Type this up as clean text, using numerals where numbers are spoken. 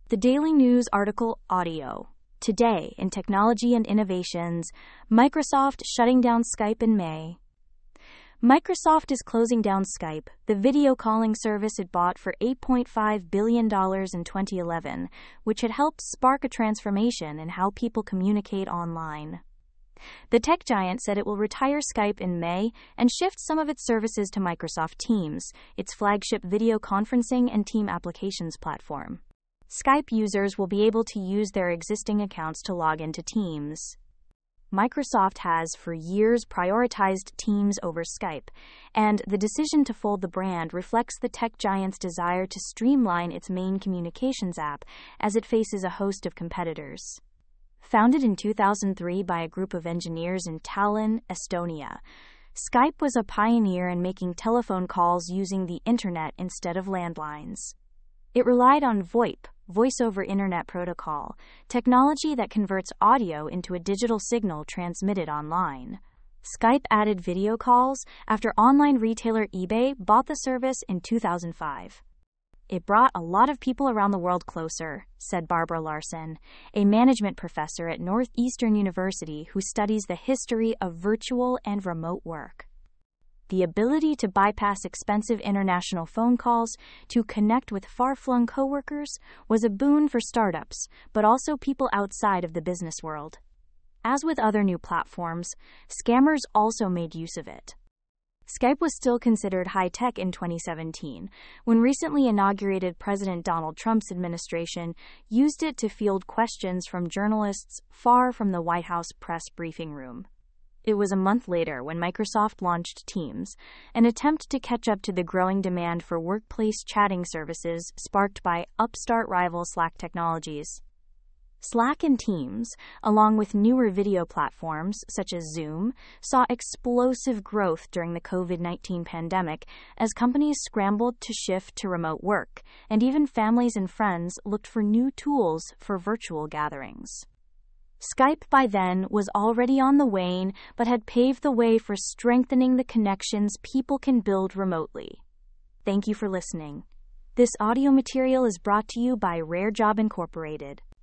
The Daily News article audio. Today in Technology and Innovations, Microsoft shutting down Skype in May. Microsoft is closing down Skype, the video calling service it bought for $8.5 billion in 2011, which had helped spark a transformation in how people communicate online. The tech giant said it will retire Skype in May and shift some of its services to Microsoft Teams, its flagship video conferencing and team applications platform. Skype users will be able to use their existing accounts to log into Teams. Microsoft has for years prioritized Teams over Skype, and the decision to fold the brand reflects the tech giant's desire to streamline its main communications app as it faces a host of competitors. Founded in 2003 by a group of engineers in Tallinn, Estonia, Skype was a pioneer in making telephone calls using the internet instead of landlines. It relied on VoIP, Voice over Internet Protocol, technology that converts audio into a digital signal transmitted online. Skype added video calls after online retailer eBay bought the service in 2005. It brought a lot of people around the world closer, said Barbara Larson, a management professor at Northeastern University who studies the history of virtual and remote work. The ability to bypass expensive international phone calls to connect with far-flung coworkers was a boon for startups, but also people outside of the business world. As with other new platforms, scammers also made use of it. Skype was still considered high-tech in 2017, when recently inaugurated President Donald Trump's administration used it to field questions from journalists far from the White House press briefing room. It was a month later when Microsoft launched Teams, an attempt to catch up to the growing demand for workplace chatting services sparked by upstart rival Slack technologies. Slack and Teams, along with newer video platforms such as Zoom, saw explosive growth during the COVID-19 pandemic as companies scrambled to shift to remote work, and even families and friends looked for new tools for virtual gatherings. Skype by then was already on the wane, but had paved the way for strengthening the connections people can build remotely. Thank you for listening. This audio material is brought to you by Rare Job Incorporated.